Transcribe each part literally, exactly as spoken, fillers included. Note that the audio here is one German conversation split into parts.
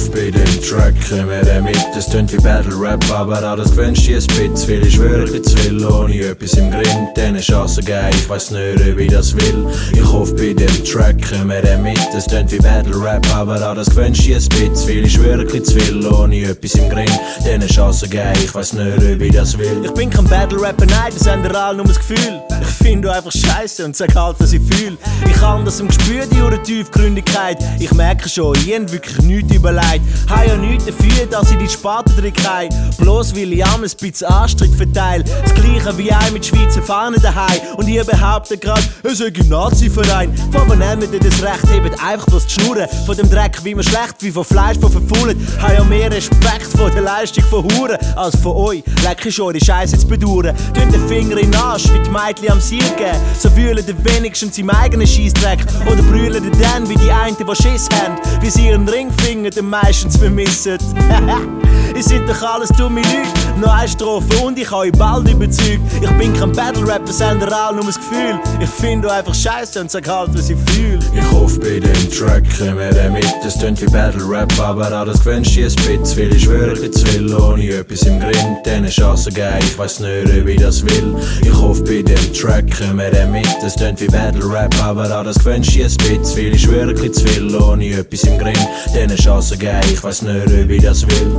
hoffe bei dem Track kommen wir mit. Es tönt wie Battle Rap, aber auch das gewünscht ich ein bisschen zu viel. Ich schwöre, ich zu viel, ohne etwas im Grind. Denen Chance geben, ich weiss nicht, ob ich das will. Ich hoffe bei dem Track kommen wir mit. Es tönt wie Battle Rap, aber auch das gewünscht ich ein bisschen zu viel. Ich schwöre, ich zu viel, ohne etwas im Grind. Denen Chance geben, ich weiss nicht, ob ich das will. Ich bin kein Battle Rapper, nein, das haben wir alle nur das Gefühl. Ich finde einfach Scheiße und sag halt, was ich fühl. Ich habe das im Gespür, die ure Tiefgründigkeit. Ich merke schon, ich hab wirklich nichts überlegt. Habe ja nichts dafür, dass ich die Spaten drin habe. Bloß weil ich am ein bisschen Anstrich verteile. Das gleiche wie ein mit Schweizer Fahnen daheim. Und ihr behauptet grad, es sei ein Nazi-Verein. Von wo nehmen ihr das Recht, hebt einfach bloß die Schnurren. Von dem Dreck wie man schlecht, wie von Fleisch, von verfault. Habe ja mehr Respekt vor der Leistung von Huren als von euch. Leck ich eure Scheiße zu bedauern. Tönt den Finger in den Arsch, wie die Mädchen am Sieg geben. So fühlen die wenigstens im eigenen Scheissdreck. Oder brüllen die dann wie die einen, die Schiss haben. Wie sie ihren Ringfinger den meistens vermissen. Ihr seid doch alles dumme Leute. Noch eine Strophe und ich habe euch bald überzeugt. Ich bin kein Battle-Rapper, sender all nur das Gefühl. Ich finde einfach Scheiße und sag halt, was ich fühl. Ich hoffe bei dem Track kommen wir mit. Es tönt wie Battle Rap, aber auch das gewünscht ich ein bisschen zu viel. Ich schwöre, ich zu viel, ohne etwas im Grind. Denen Chance geben, ich weiss nicht, ob ich das will. Ich hoffe bei dem Track kommen wir mit. Es tönt wie Battle Rap, aber auch das gewünscht ich ein bisschen zu viel. Ich schwöre, ich zu viel, ohne etwas im Grind. Denen Chance geben, ich weiss nicht, ob ich das will.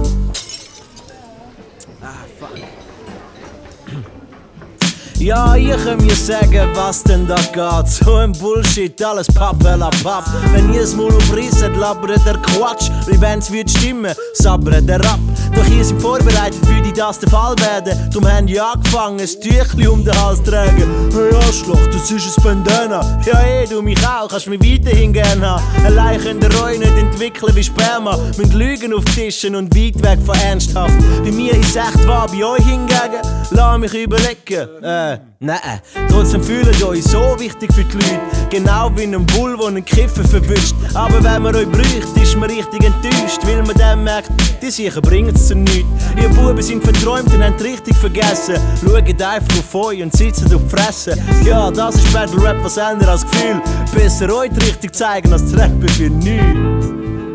Ja, ihr könnt mir sagen, was denn da geht. So ein Bullshit, alles pappelapapp. Wenn ihr es mal aufrisset, labert der Quatsch. Wie wenn's wird stimmen, sabbert der ab. Doch ihr seid vorbereitet, würde das der Fall werden. Drum haben die angefangen, ein Tüchli um den Hals zu tragen. Hey Arschloch, das ist ein Bandana. Ja eh, du mich auch, kannst mich weiterhin gern haben. Allein könnt ihr euch nicht entwickeln wie Sperma. Müsst Lügen auf Tischen und weit weg von ernsthaft. Bei mir ist echt wahr, bei euch hingegen lass mich überlegen. Äh, nein, trotzdem fühlt euch so wichtig für die Leute. Genau wie ein Bull, der einen Kiffer verwischt. Aber wenn man euch bräuchte, ist man richtig enttäuscht. Weil man dann merkt, die sicher bringen es zu nichts. Ihr Buben sind verträumt und haben richtig vergessen. Schaut einfach auf euch und sitzen auf die Fresse. Ja, das ist Battle Rap, was ändert als Gefühl. Besser euch richtig zeigen als zu rappen für nichts.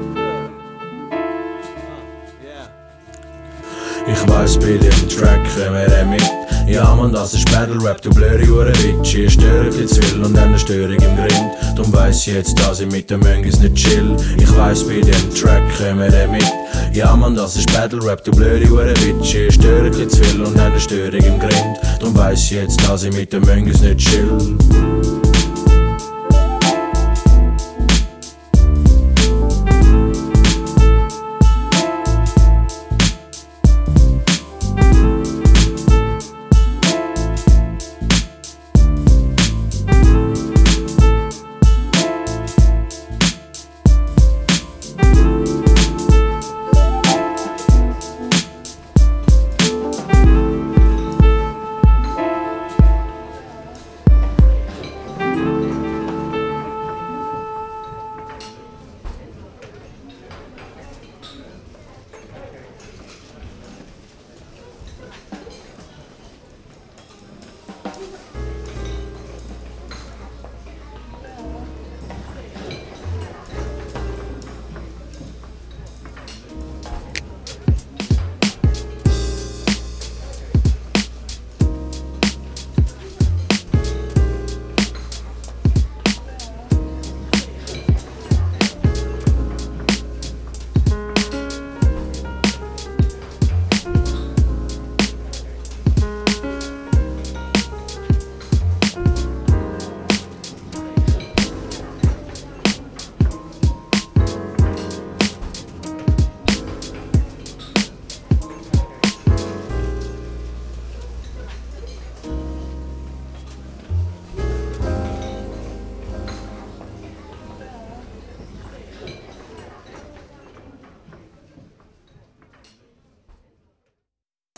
Ich weiss, bei dem Track kommen wir mit. Ja man, das ist Battle Rap, du blöde Uhrenwitsch. Ihr störe ich zu viel und dann eine Störung im Grind. Drum weiss ich jetzt, dass ich mit den Mönchs nicht chill. Ich weiss, bei dem Track kommen wir mit. Ja man, das ist Battle Rap, du blöde Uhrenwitsch. Ihr störe ich zu viel und dann eine Störung im Grind. Drum weiss ich jetzt, dass ich mit den Mönchs nicht chill.